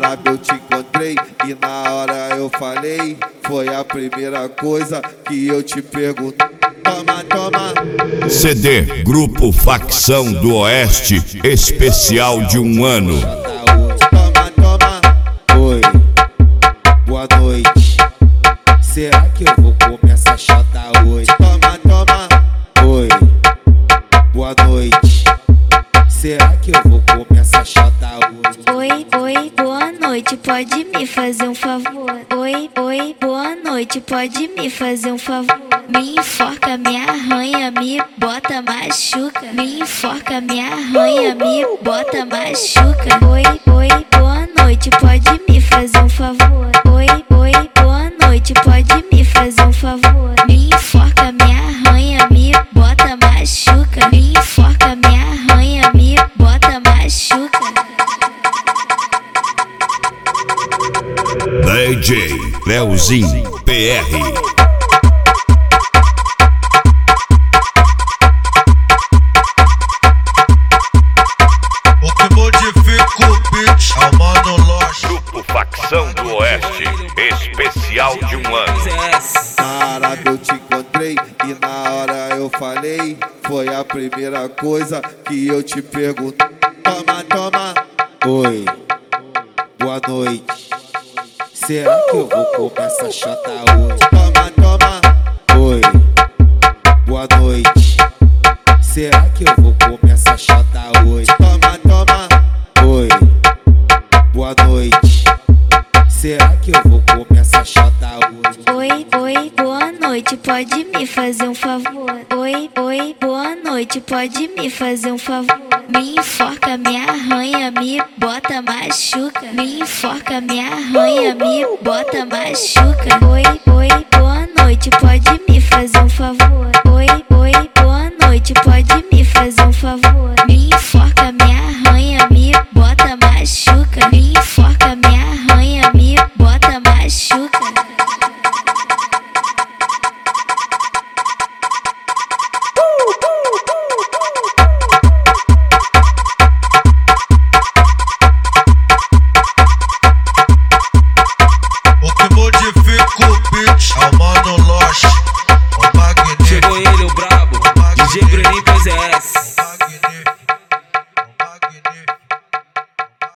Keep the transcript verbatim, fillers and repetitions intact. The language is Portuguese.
Árabe eu te encontrei e na hora eu falei, foi a primeira coisa que eu te perguntei. Toma, toma. C D Grupo Facção do Oeste, especial de um ano. Toma, toma. Oi, boa noite. Será que eu vou comer essa chota hoje? Toma, toma. Oi, boa noite. Será que eu vou comer essa chota hoje? Oi, oi, boa noite, pode me fazer um favor? Oi, oi, boa noite, pode me fazer um favor? Me enforca, me arranha, me bota, machuca. Me enforca, me arranha, me bota, machuca. Oi, oi, boa noite, pode me fazer um favor? Oi, oi, boa noite, pode me fazer um favor? Me enforca, me arranha, me bota, machuca. Me enforca, me arranha, me bota, machuca. D J Leozinho P R. O que modifica o beat é o Mano Lost. Grupo Facção do Oeste, especial de um ano. Árabe eu te encontrei e na hora eu falei, foi a primeira coisa que eu te perguntei. Toma, toma. Oi, boa noite. Será que eu vou comer essa chota hoje? Toma, toma. Oi, boa noite. Será que eu vou comer essa chota hoje? Toma, toma. Oi, boa noite. Será que eu vou comer essa chota hoje? Oi, oi, boa noite, pode me fazer um favor? Oi, oi, boa noite, pode me fazer um favor? Me enforca, me arranha, me bota, machuca. Me enforca, me arranha, me bota, machuca. Oi, oi, boa noite, pode me fazer um favor? Oi, oi, boa noite, pode me fazer um favor? Me enforca, me arranha, me bota, machuca. Me